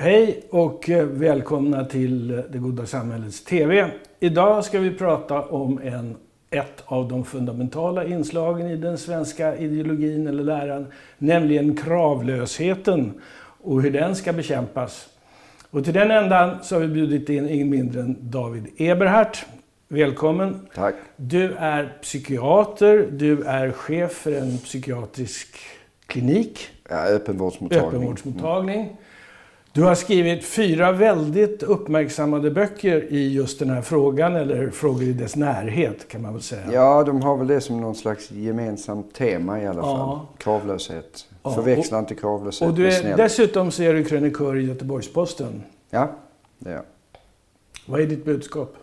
Hej och välkomna till Det goda samhällets TV. Idag ska vi prata om ett av de fundamentala inslagen i den svenska ideologin eller läran, nämligen kravlösheten och hur den ska bekämpas. Och till den ändan så har vi bjudit in ingen mindre än David Eberhardt. Välkommen. Tack. Du är psykiater, du är chef för en psykiatrisk klinik. Ja, öppenvårdsmottagning. Du har skrivit 4 väldigt uppmärksammade böcker i just den här frågan, eller frågor i dess närhet kan man väl säga. Ja, de har väl det som någon slags gemensamt tema i alla fall. Kravlöshet. Ja. Förväxla inte kravlöshet och du med är, snäll. dessutom så är du krönikör i Göteborgs-Posten. Ja, det är jag. Vad är ditt budskap?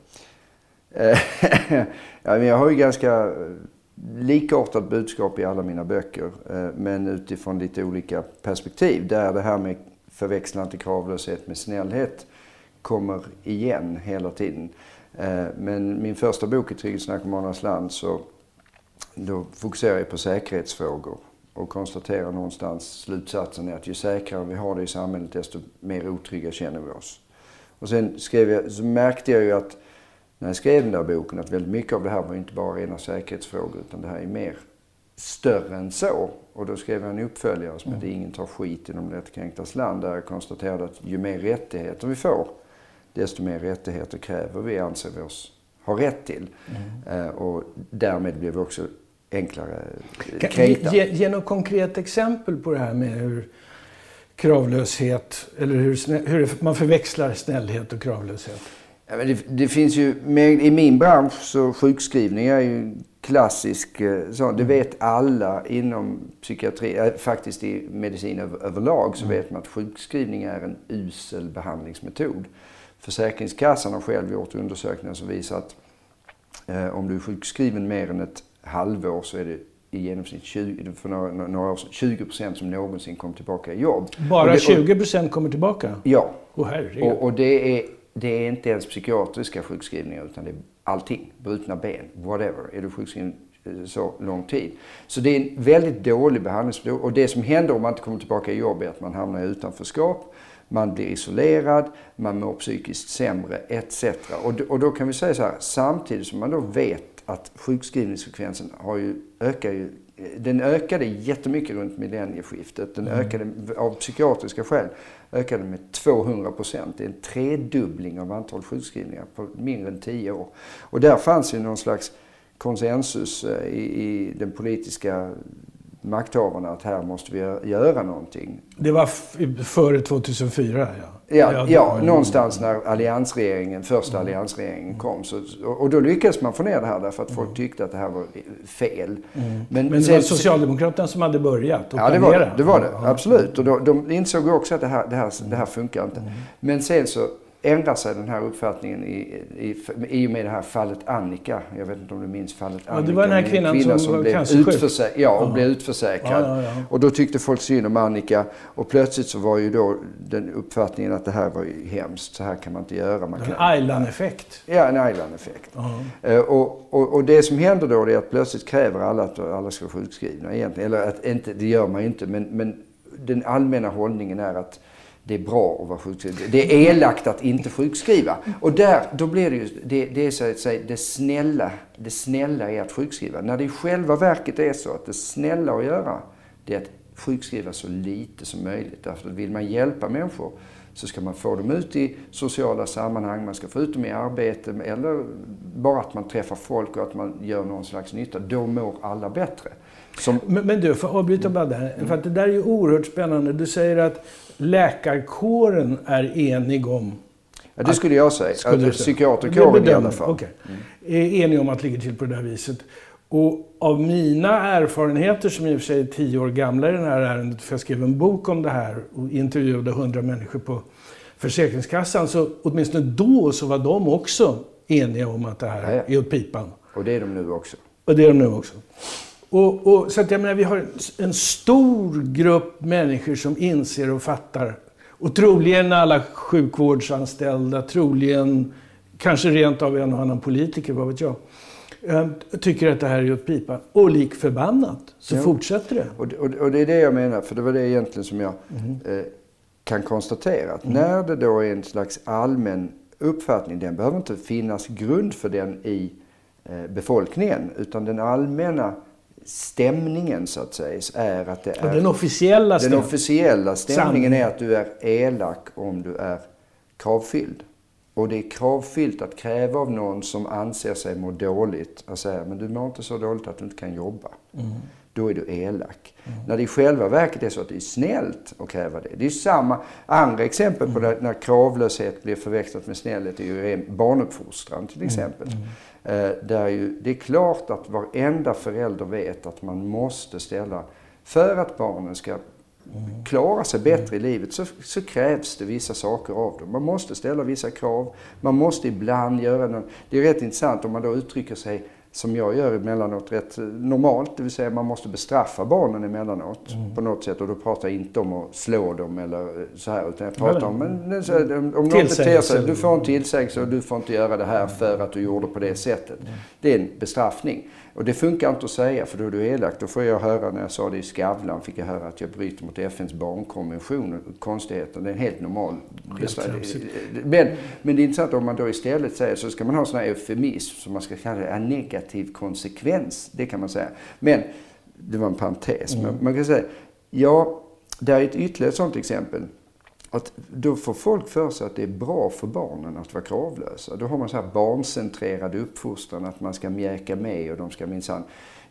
Ja, men jag har ju ganska likartat budskap i alla mina böcker. Men utifrån lite olika perspektiv. Där det här med förväxla inte kravlöshet med snällhet kommer igen hela tiden. Men min första bok i Trygghetsnarkomanernas land, så då fokuserar jag på säkerhetsfrågor och konstaterar någonstans slutsatsen är att ju säkrare vi har det i samhället desto mer otrygga känner vi oss. Och sen så märkte jag ju att när jag skrev den där boken att väldigt mycket av det här var inte bara rena säkerhetsfrågor utan det här är mer större än så. Och då skrev jag en uppföljare som heter Ingen tar skit i de lättkränktas land, där jag konstaterade att ju mer rättigheter vi får desto mer rättigheter kräver vi, anser vi oss ha rätt till. Och därmed blir vi också enklare kränkta. Ge något konkret exempel på det här med hur kravlöshet, eller hur man förväxlar snällhet och kravlöshet. Ja, men det finns ju, i min bransch så sjukskrivningar är ju klassisk, så det vet alla inom psykiatri, faktiskt i medicin överlag så vet man att sjukskrivning är en usel behandlingsmetod. Försäkringskassan har själv gjort undersökningar som visar att om du är sjukskriven mer än ett halvår så är det i genomsnitt 20% som någonsin kom tillbaka i jobb. Bara 20% kommer tillbaka? Ja. Herregud. Och det är inte ens psykiatriska sjukskrivningar utan det är allting. Brutna ben, whatever. Är du sjukskriven så lång tid. Så det är en väldigt dålig behandlingsmetod. Och det som händer om man inte kommer tillbaka i jobb är att man hamnar i utanförskap. Man blir isolerad, man mår psykiskt sämre etc. Och då kan vi säga så här, samtidigt som man då vet att sjukskrivningsfrekvensen den ökade jättemycket runt millennieskiftet. Den ökade av psykiatriska skäl ökade med 200%. Det är en tredubbling av antal sjukskrivningar på mindre än 10 år. Och där fanns ju någon slags konsensus i den politiska makthavarna att här måste vi göra någonting. Det var före 2004, Ja, någonstans när första alliansregeringen kom. Och då lyckades man få ner det här därför att folk tyckte att det här var fel. Men det var Socialdemokraterna som hade börjat och planera. Det var det, absolut. Och de insåg också att det här funkar inte. Men sen så ändrar sig den här uppfattningen i och med det här fallet Annika. Jag vet inte om du minns fallet Annika. Det var den här kvinnan som blev utförsäkrad. Och blev utförsäkrad. Och då tyckte folk synd om Annika. Och plötsligt så var ju då den uppfattningen att det här var ju hemskt. Så här kan man inte göra. En Aylan-effekt. Ja, en Aylan-effekt. Och det som händer då är att plötsligt kräver alla att alla ska vara sjukskrivna egentligen. Eller att inte, det gör man ju inte. Men den allmänna hållningen är att det är bra att vara sjukskriven. Det är elakt att inte sjukskriva. Och då blir det ju, det är så att säga, det snälla är att sjukskriva. När det i själva verket är så att det snälla att göra, det är att sjukskriva så lite som möjligt. Därför att vill man hjälpa människor så ska man få dem ut i sociala sammanhang, man ska få ut dem i arbete eller bara att man träffar folk och att man gör någon slags nytta. Då mår alla bättre. Men du, får avbryta bara där. För att det där är ju oerhört spännande. Du säger att läkarkåren är enig om... Ja, det skulle jag säga. Psykiaterkåren i alla fall. Okay. Är enig om att det ligger till på det här viset. Och av mina erfarenheter som i och för sig är 10 år gamla i den här ärendet, för jag skrev en bok om det här och intervjuade 100 människor på Försäkringskassan, så åtminstone då så var de också eniga om att det här är åt pipan. Och det är de nu också. Och så att jag menar, vi har en stor grupp människor som inser och fattar. Och troligen alla sjukvårdsanställda, troligen kanske rent av en och annan politiker, vad vet jag. Tycker att det här är åt pipan. Och lik förbannat så fortsätter det. Och det är det jag menar, för det var det egentligen som jag kan konstatera att när det då är en slags allmän uppfattning, den behöver inte finnas grund för den i befolkningen, utan den allmänna stämningen så att säga är att det är... Den officiella stämningen är att du är elak om du är kravfylld. Och det är kravfyllt att kräva av någon som anser sig må dåligt att säga, men du mår inte så dåligt att du inte kan jobba. Då är du elak. När det i själva verket är så att det är snällt att kräva det. Det är samma andra exempel på det, när kravlöshet blir förväxlat med snällhet, är ju barnuppfostran till exempel. Där det är klart att varenda förälder vet att man måste ställa, för att barnen ska klara sig bättre i livet, så krävs det vissa saker av dem. Man måste ställa vissa krav. Man måste ibland göra något. Det är rätt intressant om man då uttrycker sig som jag gör emellanåt rätt normalt. Det vill säga man måste bestraffa barnen emellanåt på något sätt. Och då pratar jag inte om att slå dem eller så här. Utan jag pratar om någon beter sig. Du får en tillsägelse och du får inte göra det här för att du gjorde på det sättet. Det är en bestraffning. Och det funkar inte att säga, för då är du elak. Då får jag höra, när jag sa det i Skavlan, fick jag höra att jag bryter mot FNs barnkonvention. Konstigheten, det är en helt normal. Men det är intressant om man då istället säger, så ska man ha sån här eufemism som man ska kalla det en negativ konsekvens. Det kan man säga. Men det var en parentes. Men man kan säga, ja, det är ett ytterligare sånt exempel. Att då får folk för sig att det är bra för barnen att vara kravlösa. Då har man så här barncentrerad uppfostran, att man ska mjäka med och de ska minsann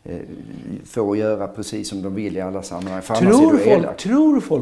få göra precis som de vill i alla sammanhang. Tror folk?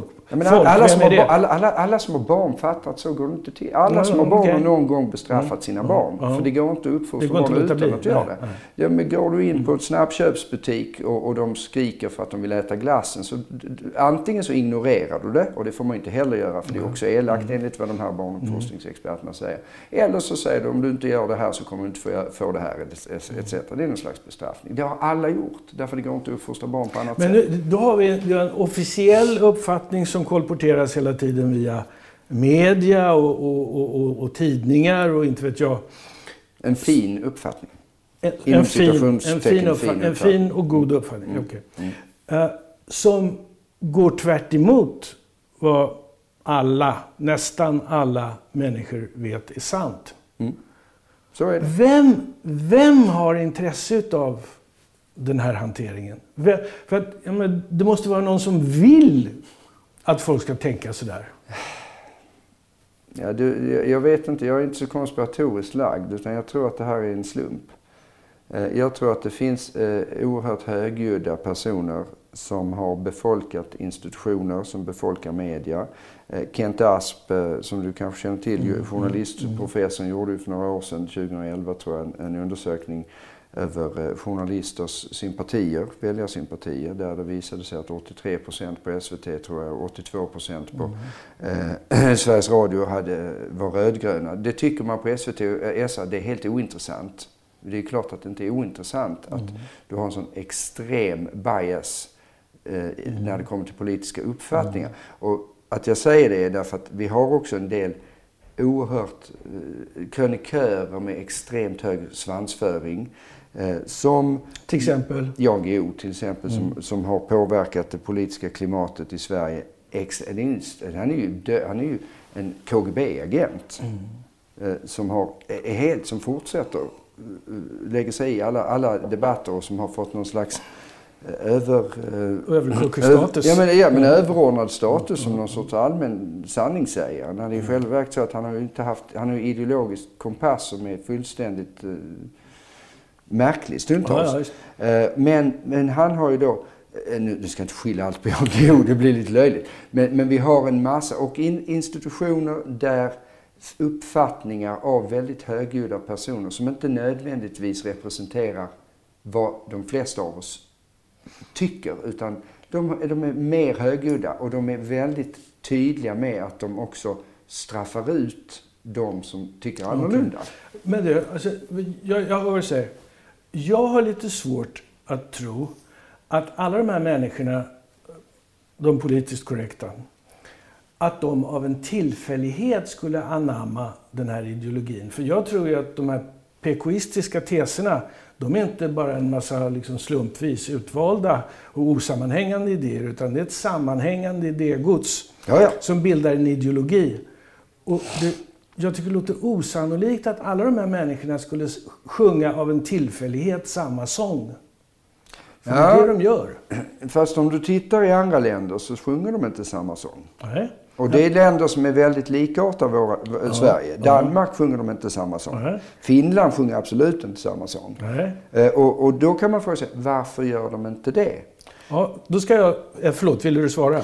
Alla som har barn fattar att så går det inte till. Alla som har barn har någon gång bestraffat sina barn. För det går inte att uppfostra barn utan att göra det. Ja, men går du in på ett snabbköpsbutik och de skriker för att de vill äta glassen, så antingen så ignorerar du det, och det får man inte heller göra, för det är också elakt enligt vad de här barnuppfostringsexperterna säger. Eller så säger du, om du inte gör det här så kommer du inte få det här, etc. Det är någon slags bestraffning. Det har alla gjort, därför det går inte att uppfostra barn på annat sätt. Men då har vi en officiell uppfattning som kolporteras hela tiden via media och tidningar och inte vet jag. En fin uppfattning. En fin och god uppfattning. Som går tvärt emot vad nästan alla människor vet är sant. Så är det. Vem har intresse av den här hanteringen? För att, det måste vara någon som vill att folk ska tänka sådär. Ja, jag vet inte, jag är inte så konspiratoriskt lagd, utan jag tror att det här är en slump. Jag tror att det finns oerhört högljudda personer som har befolkat institutioner, som befolkar media. Kent Asp, som du kanske känner till, journalistprofessorn, gjorde ju för några år sedan, 2011 tror jag, en undersökning över journalisters sympatier, väljarsympatier, där det visade sig att 83% på SVT, tror jag, 82% på Sveriges Radio var rödgröna. Det tycker man på SVT och SA, det är helt ointressant. Det är klart att det inte är ointressant att du har en sån extrem bias när det kommer till politiska uppfattningar. Och att jag säger det är därför att vi har också en del oerhört krönikörer med extremt hög svansföring. Som till exempel Jan Guillou till exempel, som har påverkat det politiska klimatet i Sverige. Han är ju en KGB-agent som fortsätter lägger sig i alla debatter och som har fått någon slags överordnad status som någon sorts allmän sanningssägare. När det är självverket så att han har ideologisk kompass som är fullständigt märklig stundtals. Men han har ju då, nu ska jag inte skylla allt på Jan Guillou, det blir lite löjligt. Men vi har en massa, och institutioner där uppfattningar av väldigt högljudda personer som inte nödvändigtvis representerar vad de flesta av oss tycker, utan de är mer högljudda och de är väldigt tydliga med att de också straffar ut de som tycker annorlunda. Men det, alltså, jag har lite svårt att tro att alla de här människorna, de politiskt korrekta, att de av en tillfällighet skulle anamma den här ideologin. För jag tror ju att de här PKistiska teserna, de är inte bara en massa liksom slumpvis utvalda och osammanhängande idéer, utan det är ett sammanhängande idégods som bildar en ideologi. Och jag tycker det låter osannolikt att alla de här människorna skulle sjunga av en tillfällighet samma sång. För det är det de gör. Fast om du tittar i andra länder så sjunger de inte samma sång. Nej. Och det är länder som är väldigt likartade Sverige. Danmark sjunger de inte samma sång. Finland sjunger absolut inte samma sång. Och då kan man fråga sig, varför gör de inte det? Ja, då ska jag... Förlåt, vill du svara?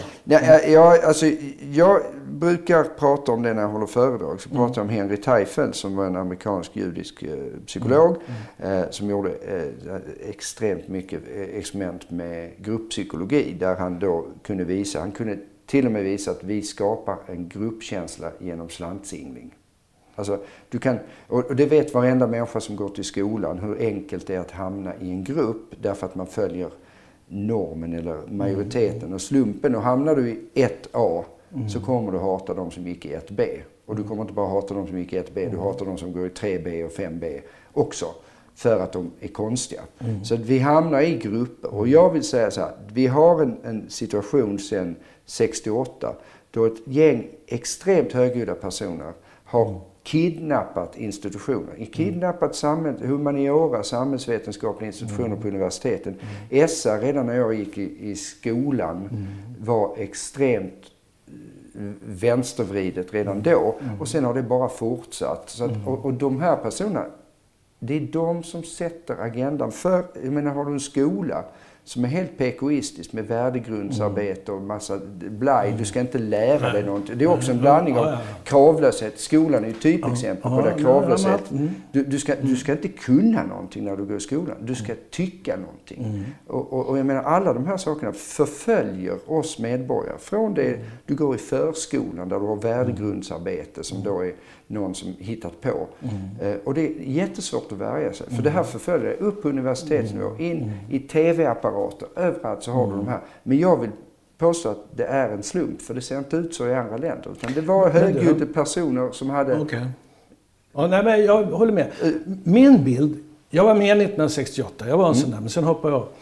Jag brukar prata om det när jag håller föredrag. Så pratar jag om Henry Teifel som var en amerikansk judisk psykolog som gjorde extremt mycket experiment med grupppsykologi. Där han då kunde visa, han kunde till och med visa att vi skapar en gruppkänsla genom slantsingling. Alltså, du kan, och det vet varenda människa som går till skolan hur enkelt det är att hamna i en grupp därför att man följer normen eller majoriteten och slumpen. Och hamnar du i 1A så kommer du hata de som gick i 1B. Och du kommer inte bara hata de som gick i 1B, du hatar de som går i 3B och 5B också. För att de är konstiga. Så att vi hamnar i grupper. Och jag vill säga så här, vi har en situation sedan 68 då ett gäng extremt högljudda personer har kidnappat institutioner. Kidnappat humaniora, samhällsvetenskapliga institutioner på universiteten. SR redan när jag gick i skolan var extremt vänstervridet redan då. Och sen har det bara fortsatt. Så att, och de här personerna, det är de som sätter agendan för, jag menar, har du en skola som är helt PKistisk med värdegrundsarbete och massa blaj. Du ska inte lära dig någonting. Det är också en blandning av kravlöshet. Skolan är ett typexempel på det, kravlöshet. Du ska inte kunna någonting när du går i skolan. Du ska tycka någonting. Och jag menar, alla de här sakerna förföljer oss medborgare. Från det du går i förskolan där du har värdegrundsarbete som då är någon som hittat på. Och det är jättesvårt att värja sig. För det här förföljer upp på universitetsnivå, in i tv-apparater. Överallt så har du de här. Men jag vill påstå att det är en slump. För det ser inte ut så i andra länder. Utan det var högljudda personer som hade... Okay. Ja, nej, men jag håller med. Min bild... Jag var med 1968. Jag var en sån där, men sen hoppade jag av.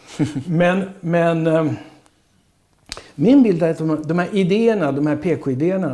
Men min bild är att de här idéerna, de här PK-idéerna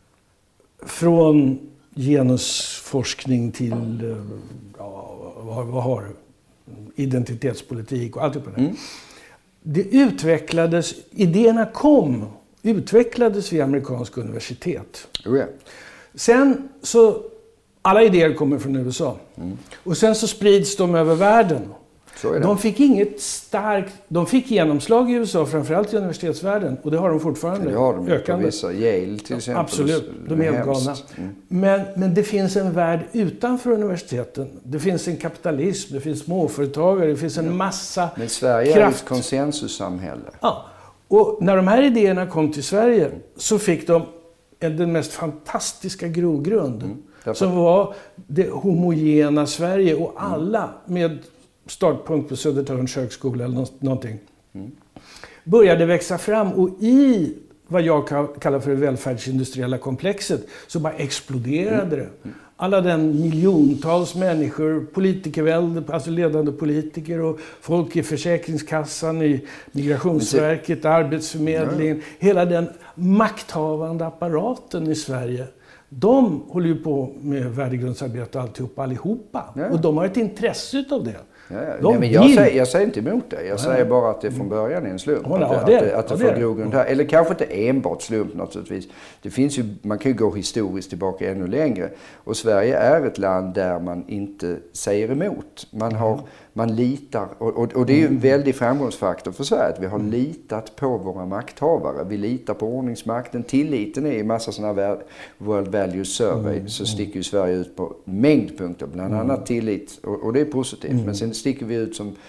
från genusforskning till vad har identitetspolitik och allt på det. Det utvecklades, idéerna utvecklades vid amerikanska universitet. Sen så, alla idéer kommer från USA. Och sen så sprids de över världen. De fick inget starkt, de fick genomslag i USA, framförallt i universitetsvärlden. Och det har de fortfarande. Det har de ökande. På vissa, Yale till exempel. Absolut, de är helt galna. Men det finns en värld utanför universiteten. Det finns en kapitalism, det finns småföretagare, det finns en massa Men Sverige kraft. är ett konsensussamhälle. Ja, och när de här idéerna kom till Sverige så fick de den mest fantastiska grogrund. Som var det homogena Sverige och alla med startpunkt på Södertörns högskola eller någonting. Började växa fram och i vad jag kallar för det välfärdsindustriella komplexet så bara exploderade det. Alla den miljontals människor, politikervälde, alltså ledande politiker och folk i Försäkringskassan, i Migrationsverket, Arbetsförmedlingen, hela den makthavande apparaten i Sverige. De håller ju på med värdegrundsarbete allihopa. Och de har ett intresse av det. Men jag säger inte emot det. Jag säger bara att det från början är en slump. Att det får grogrund här. Eller kanske inte enbart slump naturligtvis. Det finns ju, man kan ju gå historiskt tillbaka ännu längre. Och Sverige är ett land där man inte säger emot. Man litar. Och det är ju en väldig framgångsfaktor för Sverige. Att vi har litat på våra makthavare. Vi litar på ordningsmakten. Tilliten är i massa sådana här World Values Survey. Så sticker ju Sverige ut på mängd punkter. Bland annat tillit. Och det är positivt. Men sen sticker vi ut som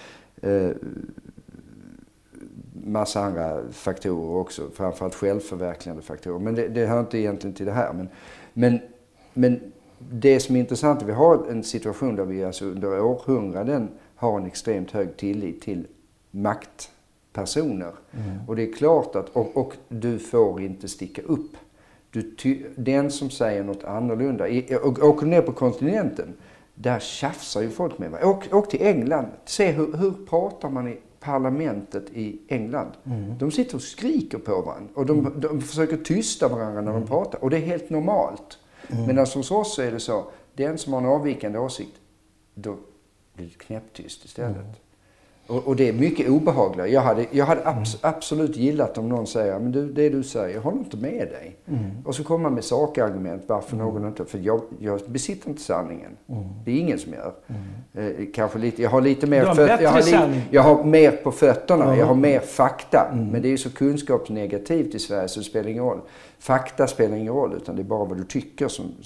massa andra faktorer också. Framförallt självförverkligande faktorer. Men det hör inte egentligen till det här. Men det som är intressant är att vi har en situation där vi alltså under århundraden har en extremt hög tillit till maktpersoner. Och det är klart att och du får inte sticka upp. Den som säger något annorlunda. Och åker ner på kontinenten. där tjafsar ju folk med varandra. Åk till England, se hur pratar man i parlamentet i England. De sitter och skriker på varandra och de försöker tysta varandra när de pratar. Och det är helt normalt. Men hos oss så är det så, den som har en avvikande åsikt, då blir det knäpptyst istället. Och det är mycket obehagligt. Jag hade absolut gillat om någon säger, men det du säger, jag håller inte med dig. Och så kommer man med sakargument varför någon inte, för jag besitter inte sanningen. Det är ingen som gör. Kanske lite, jag har lite mer jag har mer på fötterna, jag har mer fakta. Men det är ju så kunskapsnegativt i Sverige så det spelar ingen roll. Fakta spelar ingen roll, utan det är bara vad du tycker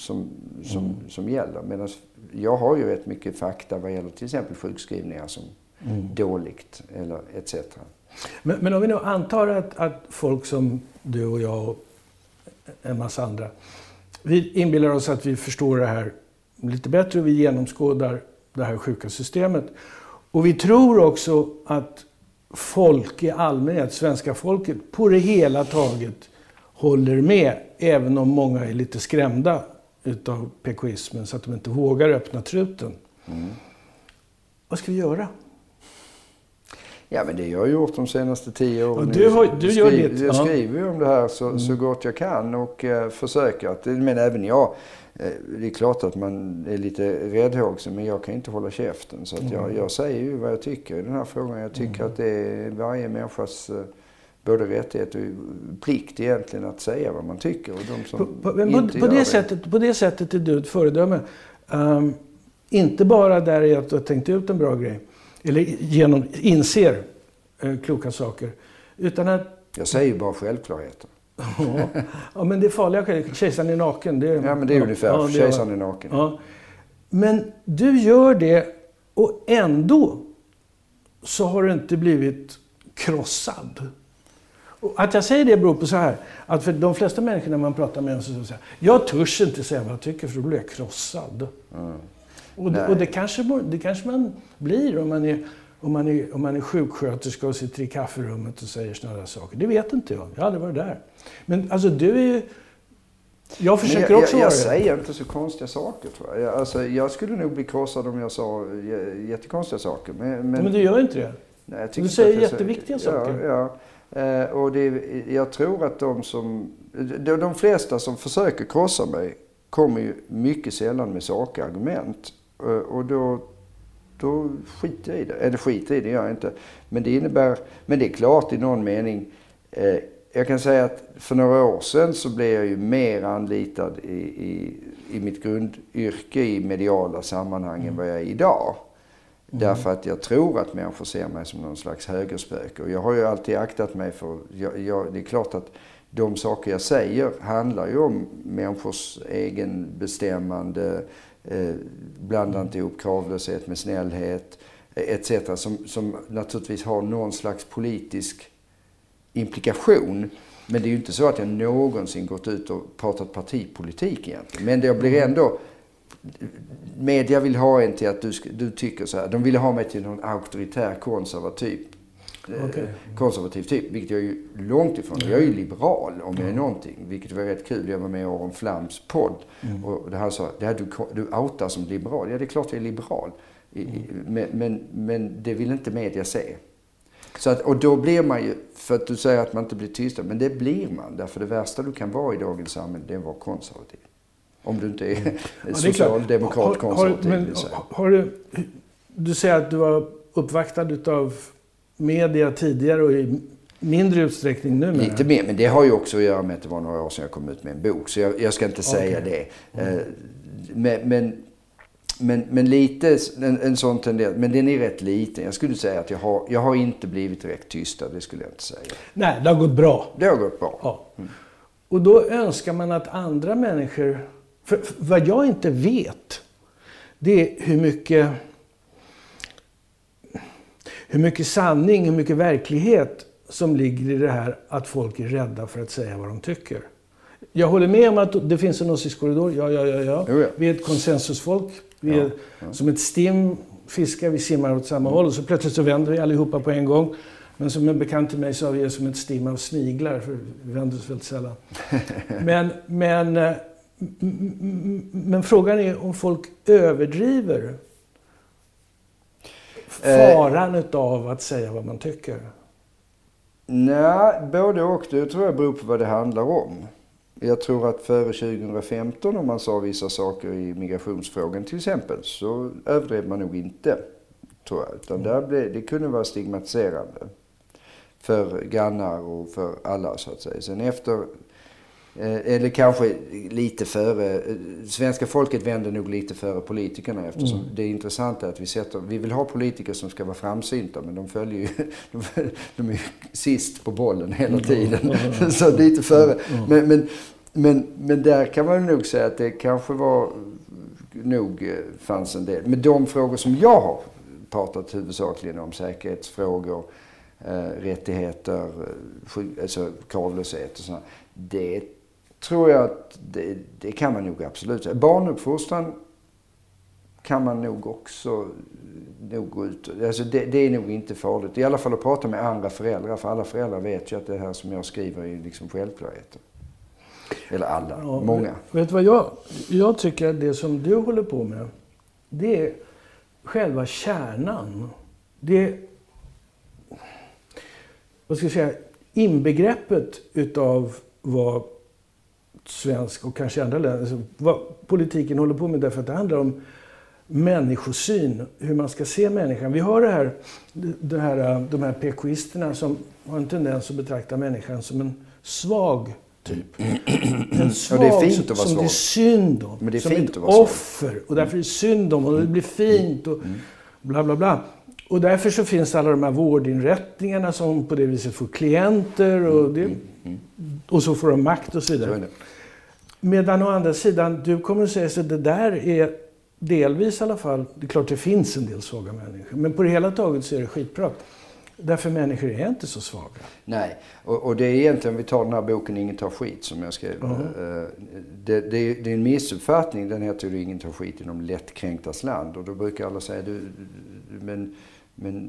som gäller. Medan jag har ju rätt mycket fakta vad gäller till exempel sjukskrivningar som dåligt eller etc. Men om vi nu antar att folk som du och jag och en massa andra, vi inbillar oss att vi förstår det här lite bättre och vi genomskådar det här sjuka systemet. Och vi tror också att folk i allmänhet, svenska folket, på det hela taget håller med, även om många är lite skrämda utav PKismen så att de inte vågar öppna truten. Vad ska vi göra? Ja, men det jag har gjort de senaste 10 åren. Jag skriver ju om det här så gott jag kan och försöker att, men även jag, det är klart att man är lite räddhågsen, men jag kan inte hålla käften. Så att jag säger ju vad jag tycker i den här frågan. Jag tycker att det är varje människas både rättighet och plikt egentligen att säga vad man tycker. Och de som på det sättet är du ett föredöme. Inte bara där i att du har tänkt ut en bra grej. Eller inser kloka saker. Utan att... Jag säger ju bara självklarheter. Ja, men det är farliga. Kejsaren är naken. Ja, men det är ungefär. Kejsaren är naken. Ja. Men du gör det och ändå så har du inte blivit krossad. Och att jag säger det beror på så här. Att för de flesta människor när man pratar med dem så säger jag törs inte säga vad jag tycker för då blir jag krossad. Och det kanske man blir om man är sjuksköterska och sitter i kafferummet och säger sådana saker. Det vet inte jag. Jag har aldrig varit där. Men alltså du är ju... Jag försöker också vara det. Jag säger inte så konstiga saker tror jag. Jag skulle nog bli krossad om jag sa jättekonstiga saker. Men du gör inte det. Nej, du säger jätteviktiga saker. Ja. Och jag tror att de flesta som försöker krossa mig kommer ju mycket sällan med sakargument. Och då skiter jag i det. Eller skiter i det gör jag inte. Men det är klart i någon mening. Jag kan säga att för några år sedan så blev jag ju mer anlitad i mitt grundyrke i mediala sammanhang än vad jag är idag. Därför att jag tror att människor ser mig som någon slags högerspöke. Och jag har ju alltid aktat mig för... det är klart att de saker jag säger handlar ju om människors egen bestämmande, blandande ihop kravlöshet med snällhet, etc. Som naturligtvis har någon slags politisk implikation. Men det är ju inte så att jag någonsin gått ut och pratat partipolitik egentligen. Men det blir ändå... Media vill ha en till att du tycker så här. De vill ha mig till någon auktoritär konservativ typ, vilket jag är ju långt ifrån. Jag är ju liberal om jag är någonting, vilket var rätt kul. Jag var med i Aron Flams podd och det här sa, du outar som liberal. Ja, det är klart jag är liberal. Men det vill inte media se. Så att, och då blir man ju, för att du säger att man inte blir tystad, men det blir man. Därför det värsta du kan vara i dagens samhälle, det är att vara konservativ. Om du inte är socialdemokrat konservativ. Du säger att du var uppvaktad av media tidigare och i mindre utsträckning nu. Lite mer, men det har ju också att göra med att det var några år sedan jag kom ut med en bok. Så jag ska inte säga det. Men lite en sån tendens. Men den är rätt liten. Jag skulle säga att jag har inte blivit direkt tystad. Det skulle jag inte säga. Nej, det har gått bra. Det har gått bra. Ja. Och då önskar man att andra människor... För vad jag inte vet, det är hur mycket sanning, hur mycket verklighet som ligger i det här att folk är rädda för att säga vad de tycker. Jag håller med om att det finns en åsiktskorridor. Ja. Vi är ett konsensusfolk. Vi är som ett stim fiskar, vi simmar åt samma håll. Och så plötsligt så vänder vi allihopa på en gång. Men som en bekant till mig så vi är som ett stim av sniglar, för vi vänder oss väldigt sällan. Men frågan är om folk överdriver faran utav att säga vad man tycker. Nej, både och. Det tror jag beror på vad det handlar om. Jag tror att före 2015, om man sa vissa saker i migrationsfrågan till exempel, så överdrev man nog inte, tror jag. Utan det kunde vara stigmatiserande för grannar och för alla, så att säga. Sen efter, eller kanske lite före, svenska folket vänder nog lite före politikerna, eftersom det är intressant att vi vill ha politiker som ska vara framsynta, men de följer ju, de är sist på bollen hela tiden. Så lite före. Men där kan man nog säga att det kanske fanns en del. Men de frågor som jag har pratat huvudsakligen om, säkerhetsfrågor, rättigheter, alltså kravlöshet och sådana, det tror jag att det kan man nog absolut säga. Barnuppfostran kan man nog också gå ut. Alltså det är nog inte farligt. I alla fall att prata med andra föräldrar, för alla föräldrar vet ju att det här som jag skriver är liksom självklarheter. Eller alla, många. Vet du vad jag tycker att det som du håller på med, det är själva kärnan. Det är, vad ska jag säga, inbegreppet utav vad svensk och kanske andra länder, alltså vad politiken håller på med, därför att det handlar om människosyn, hur man ska se människan. Vi har de här PKisterna som har en tendens att betrakta människan som en svag typ. En svag, och det är fint att vara som svag. det är synd om. Men det är som fint ett att vara svag. offer. Och därför är det synd om, och det blir fint och bla bla bla. Och därför så finns alla de här vårdinrättningarna som på det viset får klienter och så får de makt och så vidare. Medan å andra sidan, du kommer att säga att det där är delvis i alla fall, det är klart det finns en del svaga människor, men på det hela taget så är det skitbra. Därför människor är inte så svaga. Nej, och det är egentligen, vi tar den här boken Ingen tar skit som jag skrev. Det är en missuppfattning, den heter ju Ingen tar skit inom lättkränktas land. Och då brukar alla säga, men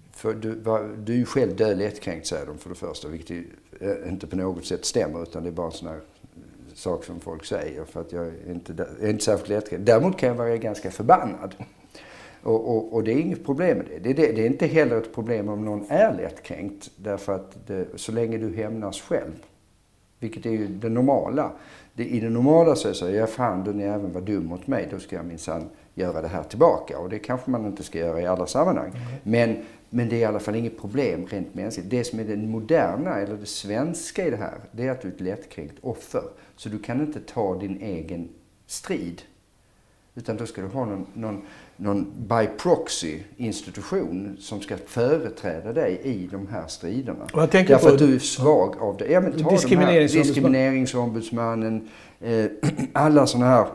du är ju själv död lättkränkt, säger de för det första. Vilket inte på något sätt stämmer, utan det är bara en sån här sak som folk säger. För att jag är inte särskilt lättkränkt. Däremot kan jag vara ganska förbannad. Och det är inget problem med det. Det är inte heller ett problem om någon är lättkränkt. Därför att så länge du hämnas själv, vilket är ju det normala. I det normala så säger jag, fan den är även var dum mot mig, då ska jag minsann göra det här tillbaka. Och det kanske man inte ska göra i alla sammanhang. Men det är i alla fall inget problem rent mänskligt. Det som är det moderna eller det svenska i det här, det är att du är ett lättkränkt offer. Så du kan inte ta din egen strid. Utan då ska du ha någon by proxy institution som ska företräda dig i de här striderna. Därför att du är svag av det. Ja, men ta diskrimineringsombudsmannen, alla sådana här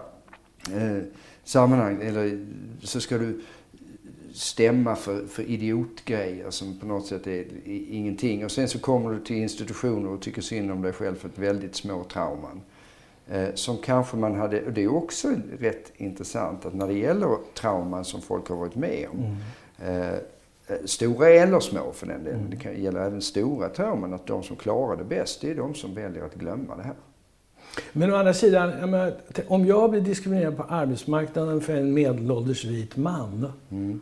sammanhang. Eller så ska du stämma för idiotgrejer som på något sätt är ingenting. Och sen så kommer du till institutioner och tycker synd om dig själv för ett väldigt små trauman. Som kanske man hade, och det är också rätt intressant att när det gäller trauman som folk har varit med om, stora eller små för den delen, det kan gälla även stora trauman, att de som klarar det bäst, det är de som väljer att glömma det här. Men å andra sidan, om jag blir diskriminerad på arbetsmarknaden för en medelålders vit man,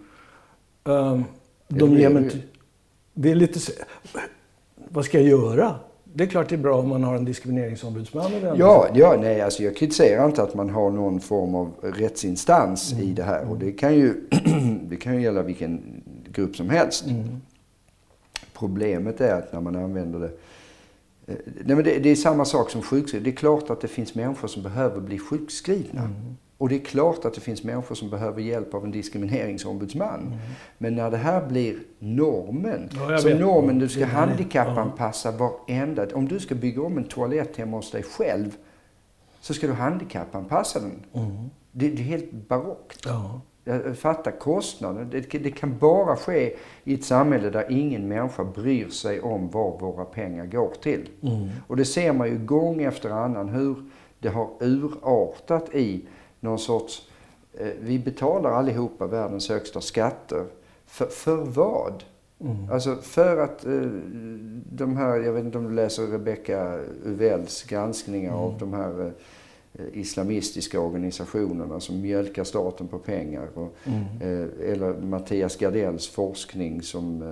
det är lite, vad ska jag göra? Det är klart det är bra om man har en diskrimineringsombudsman. Nej, alltså jag kritiserar inte att man har någon form av rättsinstans i det här. Och det kan ju gälla vilken grupp som helst. Problemet är att när man använder det... Nej, men det är samma sak som sjukskrivning. Det är klart att det finns människor som behöver bli sjukskrivna. Och det är klart att det finns människor som behöver hjälp av en diskrimineringsombudsman. Men när det här blir normen, du ska handikappanpassa varenda... Om du ska bygga om en toalett hemma hos dig själv, så ska du handikappanpassa den. Det är helt barockt. Jag fattar kostnaden. Det kan bara ske i ett samhälle där ingen människa bryr sig om vad våra pengar går till. Och det ser man ju gång efter annan hur det har urartat i någon sorts... Vi betalar allihopa världens högsta skatter. För vad? Alltså för att de här... Jag vet inte om du läser Rebecca Uvells granskningar av de här islamistiska organisationerna som mjölkar staten på pengar. Eller Mattias Gardells forskning som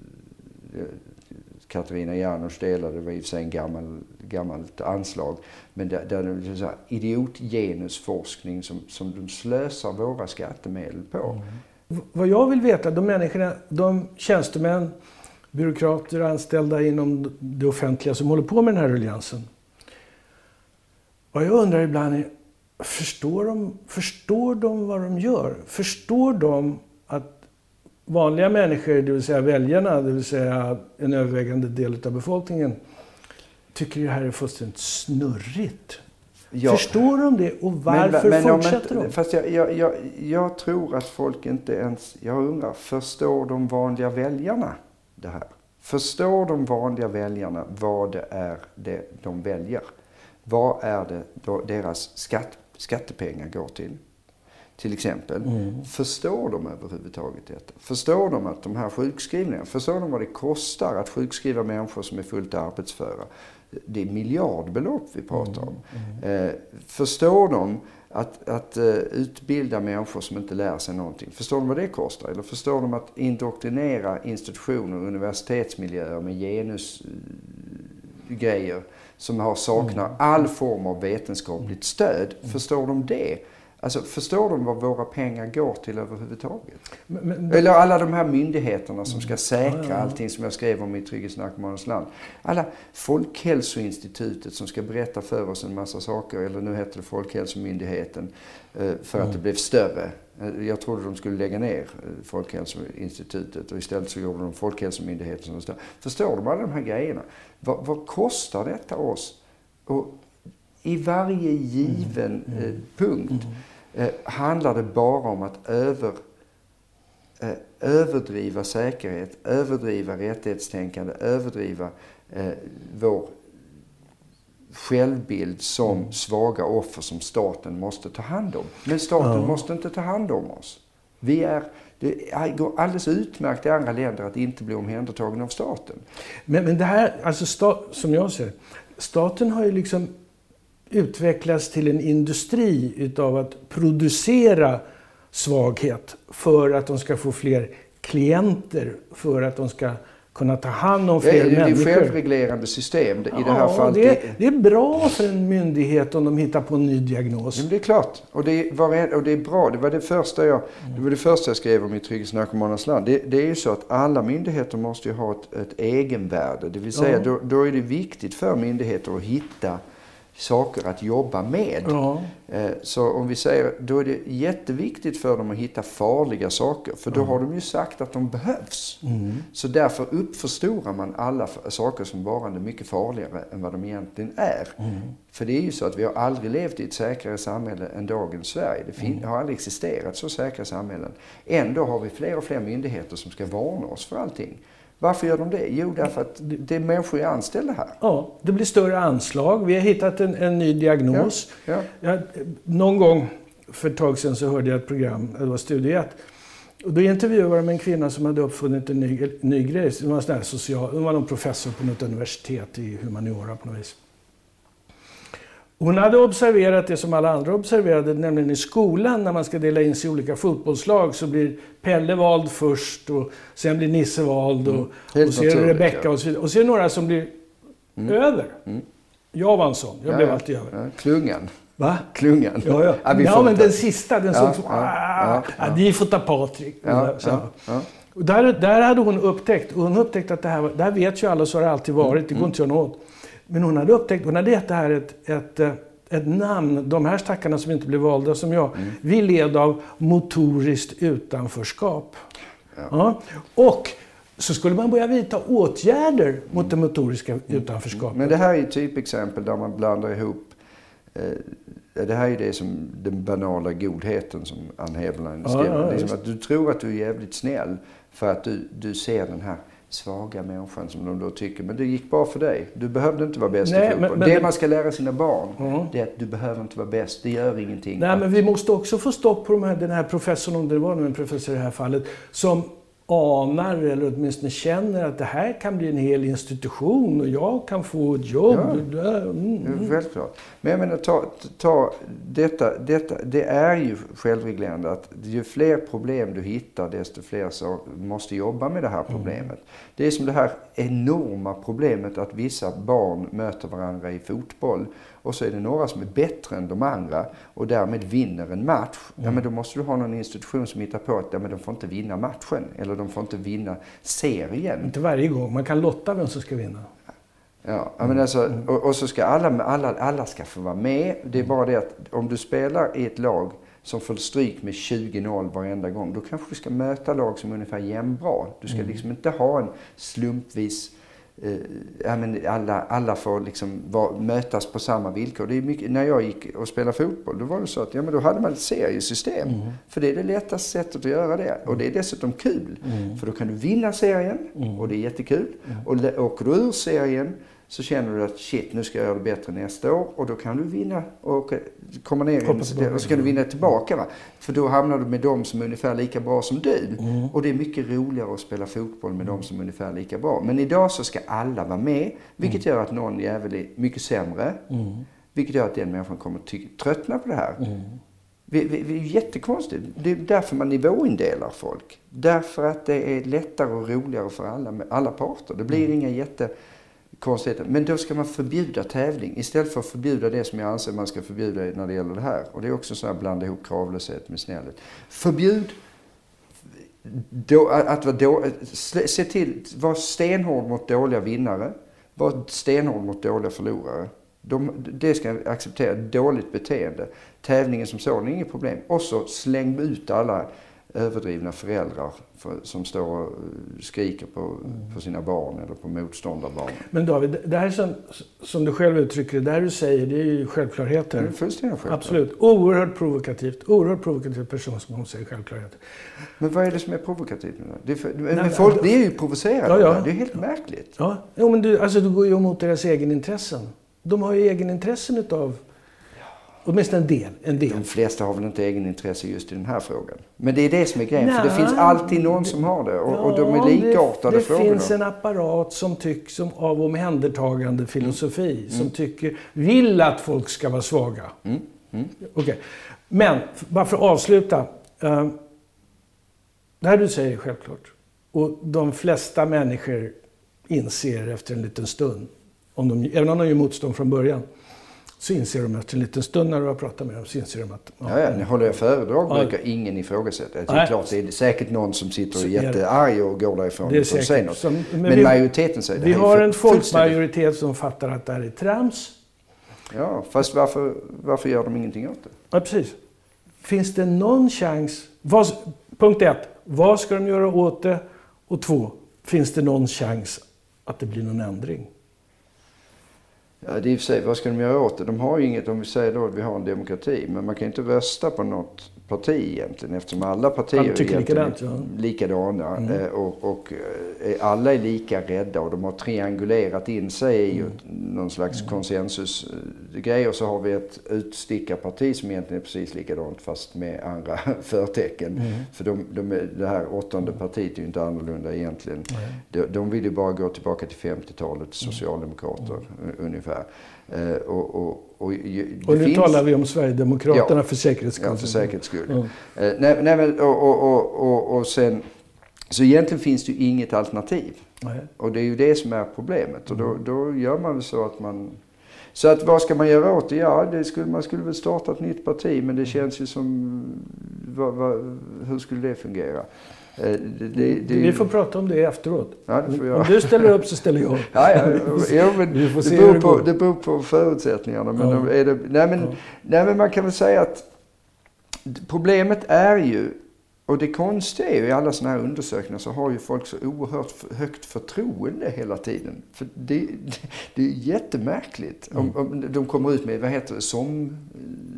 Katarina Janouch delade, det var i och för sig en gammalt anslag. Men där det är så här idiotgenusforskning som de slösar våra skattemedel på. Vad jag vill veta, de människorna, de tjänstemän, byråkrater, anställda inom det offentliga som håller på med den här ruljansen. Vad jag undrar ibland är, förstår de vad de gör? Förstår de att vanliga människor, det vill säga väljarna, det vill säga en övervägande del av befolkningen, tycker det här är fullständigt snurrigt? Ja. Förstår de det och varför fortsätter de? Fast jag tror att folk inte ens, jag undrar, förstår de vanliga väljarna det här? Förstår de vanliga väljarna vad det är de väljer? Vad är det då deras skattepengar går till exempel? Förstår de överhuvudtaget detta? Förstår de att de här sjukskrivningarna, förstår de vad det kostar att sjukskriva människor som är fullt arbetsföra? Det är miljardbelopp vi pratar om. Förstår de att utbilda människor som inte lär sig någonting? Förstår de vad det kostar? Eller förstår de att indoktrinera institutioner och universitetsmiljöer med genusgrejer som saknar all form av vetenskapligt stöd? Förstår de det? Alltså, förstår de vad våra pengar går till överhuvudtaget? Eller alla de här myndigheterna som ska säkra allting som jag skrev om i Trygghetsnarkomanernas land. Alla Folkhälsoinstitutet som ska berätta för oss en massa saker, eller nu heter det Folkhälsomyndigheten, för att det blev större. Jag trodde de skulle lägga ner Folkhälsoinstitutet och istället så gjorde de Folkhälsomyndigheten som var större. Förstår de alla de här grejerna? Vad kostar detta oss? Och i varje given punkt handlar det bara om att överdriva säkerhet, överdriva rättighetstänkande, överdriva vår självbild som svaga offer som staten måste ta hand om. Men staten måste inte ta hand om oss. Det går alldeles utmärkt i andra länder att inte bli omhändertagen av staten. Men det här, alltså som jag ser, staten har ju liksom utvecklats till en industri utav att producera svaghet för att de ska få fler klienter, för att de ska kunna ta hand om fler människor. Det är självreglerande system i det här fallet. Det är bra för en myndighet om de hittar på en ny diagnos. Men det är klart. Och det är bra. Det var det första jag skrev om i Trygghetsnarkomanernas land. Det är ju så att alla myndigheter måste ju ha ett egenvärde. Det vill säga, då är det viktigt för myndigheter att hitta saker att jobba med. Så om vi säger, då är det jätteviktigt för dem att hitta farliga saker. För då har de ju sagt att de behövs. Så därför uppförstorar man alla saker som varande mycket farligare än vad de egentligen är. För det är ju så att vi har aldrig levt i ett säkrare samhälle än dagens Sverige. Det har aldrig existerat så säkra samhällen. Ändå har vi fler och fler myndigheter som ska varna oss för allting. Varför gör de det? Jo, därför att det är människor är anställda här. Ja, det blir större anslag. Vi har hittat en ny diagnos. Någon gång för ett tag sedan så hörde jag ett program, det var Studie 1. Och då intervjuade de en kvinna som hade uppfunnit en ny grej. Det var någon professor på något universitet i humaniora på något vis. Hon hade observerat det som alla andra observerade, nämligen i skolan när man ska dela in sig i olika fotbollslag så blir Pelle vald först och sen blir Nisse vald och så är det Rebecka och så vidare. Och så är det några som blir över. Jag var en sån, jag blev alltid över. Ja. Klungan. Va? Klungan. Ja, men den sista, den såg som, ni får ta Patrik. Och där hade hon upptäckt att det här vet ju alla, så har det alltid varit, det går inte att göra något. Men hon hade gett det här ett namn, de här stackarna som inte blev valda som jag. Vi led av motoriskt utanförskap. Och så skulle man börja vidta åtgärder mot det motoriska utanförskapet. Men det här är ett typexempel där man blandar ihop. Det här är det som den banala godheten som Ann Heberlein skriver. Liksom att du tror att du är jävligt snäll för att du ser den här svaga människan som de då tycker. Men det gick bra för dig. Du behövde inte vara bäst i fotboll. Det man ska lära sina barn det är att du behöver inte vara bäst. Det gör ingenting. Nej, men vi måste också få stopp på den här professorn, om det var en professor i det här fallet, som anar eller åtminstone känner att det här kan bli en hel institution och jag kan få ett jobb. Självklart. Men jag menar, ta detta, det är ju självreglerande att ju fler problem du hittar desto fler så måste jobba med det här problemet. Det är som det här enorma problemet att vissa barn möter varandra i fotboll och så är det några som är bättre än de andra och därmed vinner en match. Ja, men då måste du ha någon institution som hittar på att men de får inte vinna matchen eller de får inte vinna serien. Inte varje gång, man kan lotta vem som ska vinna. Ja, men alltså, och så ska alla ska få vara med. Det är bara det att om du spelar i ett lag som får stryk med 20-0 varenda gång, då kanske du ska möta lag som är ungefär jämnbra. Du ska liksom inte ha en slumpvis alla får liksom mötas på samma villkor. Det är mycket, när jag gick och spelade fotboll, då var det så att då hade man ett seriesystem. För det är det lättaste sättet att göra det. Och det är dessutom kul. För då kan du vinna serien och det är jättekul. Och åker du ur serien så känner du att shit, nu ska jag göra det bättre nästa år. Och då kan du vinna och komma ner och så kan du vinna tillbaka. Va? För då hamnar du med dem som är ungefär lika bra som du. Och det är mycket roligare att spela fotboll med dem som är ungefär lika bra. Men idag så ska alla vara med. Vilket gör att någon jävel är mycket sämre. Vilket gör att den människan kommer tröttna på det här. Det är jättekonstigt. Det är därför man nivåindelar folk. Därför att det är lättare och roligare för alla parter. Det blir inga konstigheter. Men då ska man förbjuda tävling istället för att förbjuda det som jag anser man ska förbjuda när det gäller det här. Och det är också så här blanda ihop kravlöshet med snällhet. Förbjud se till, var stenhård mot dåliga vinnare, var stenhård mot dåliga förlorare. Det ska acceptera dåligt beteende. Tävlingen som sådan är inget problem. Och så släng ut alla överdrivna föräldrar som står och skriker på sina barn eller på motståndarbarn. Men David, det här som du själv uttrycker det, där du säger, det är ju självklarheter. Det är fullständigt självklart. Absolut. Oerhört provokativ person som hon säger självklarheter. Men vad är det som är provokativt nu då? Men folk blir ju provocerade. Ja. Det är helt märkligt. Ja, men du går ju emot deras egenintressen. De har ju egenintressen utav åtminstone en del. De flesta har väl inte egenintresse just i den här frågan. Men det är det som är grejen. För det finns alltid någon som har det. Och de är likartade frågor. Det finns en apparat som tycks av omhändertagande filosofi. Som vill att folk ska vara svaga. Okej. Men, bara för att avsluta. Det här du säger är självklart. Och de flesta människor inser efter en liten stund. Även om de gör motstånd från början. Så inser de efter en liten stund när du har pratat med dem, så inser de att... När håller jag föredrag brukar ingen ifrågasätta. Det är klart, det är säkert någon som sitter och är jättearg och går därifrån och säger något. Men majoriteten säger det. Vi har en folkmajoritet som fattar att det här är trams. Ja, fast varför gör de ingenting åt det? Ja, precis. Finns det någon chans... Punkt 1. Vad ska de göra åt det? Och 2. Finns det någon chans att det blir någon ändring? Ja, det är i och för sig, vad ska de göra åt det? De har ju inget, om vi säger då att vi har en demokrati, men man kan inte rösta på något parti egentligen eftersom alla partier är likadana och alla är lika rädda och de har triangulerat in sig i någon slags konsensusgrej och så har vi ett utstickarparti som egentligen är precis likadant fast med andra förtecken. För det här 8:e partiet är ju inte annorlunda egentligen. De vill ju bara gå tillbaka till 50-talets socialdemokrater ungefär. Och nu talar vi om Sverigedemokraterna för säkerhets skull. Ja, för säkerhets skull. Och sen, så egentligen finns det ju inget alternativ. Nej. Och det är ju det som är problemet. Och då gör man väl så att man... Så att vad ska man göra åt det? Ja, man skulle väl starta ett nytt parti, men det känns ju som... hur skulle det fungera? Vi får prata om det efteråt. Ja, det får jag. Om du ställer upp så ställer jag upp. Men det beror på förutsättningarna. Men men man kan väl säga att problemet är ju, och det konstiga är ju i alla sådana här undersökningar så har ju folk så oerhört högt förtroende hela tiden. För det är jättemärkligt. Om de kommer ut med, vad heter det,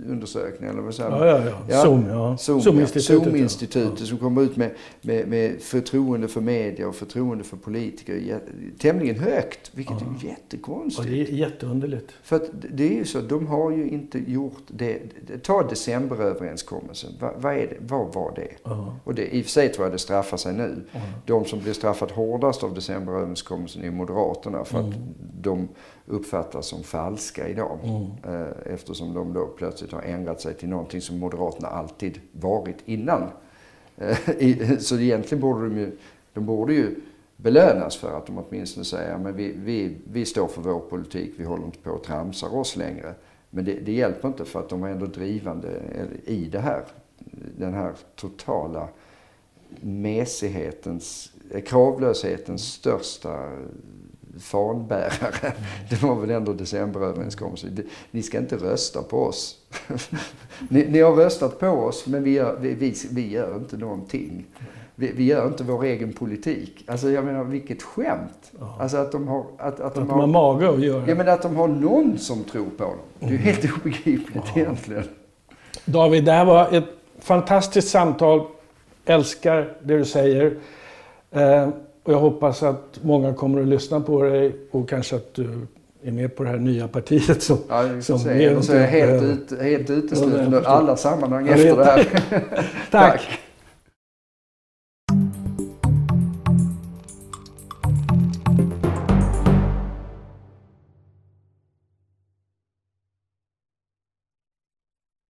undersökning eller vad säger man? Zoom-institutet som kommer ut med förtroende för media och förtroende för politiker tämligen högt, vilket är jättekonstigt. Och det är jätteunderligt. För att det är ju så, de har ju inte gjort det. Ta decemberöverenskommelsen. Vad var det? Och det, i och för sig tror jag det straffar sig nu. De som blir straffat hårdast av decemberöverenskommelsen är Moderaterna, för att de uppfattas som falska idag. Eftersom de då plötsligt har ändrat sig till någonting som Moderaterna alltid varit innan. Så egentligen borde de borde ju belönas för att de åtminstone säger men vi står för vår politik, vi håller inte på att tramsa oss längre. Men det hjälper inte, för att de är ändå drivande i det här. Den här totala mesighetens, kravlöshetens största fanbärare. Det var väl ändå decemberöverenskommelsen. Ni ska inte rösta på oss. Ni har röstat på oss, men vi gör inte någonting. Vi gör inte vår egen politik. Alltså jag menar, vilket skämt. Alltså att de har... Att de har mage att göra. Ja, men att de har någon som tror på dem. Det är ju helt obegripligt egentligen. David, det här var ett fantastiskt samtal. Älskar det du säger. Och jag hoppas att många kommer att lyssna på dig, och kanske att du är med på det här nya partiet som så är helt uteslutande alla sammanhang efter det här. Tack.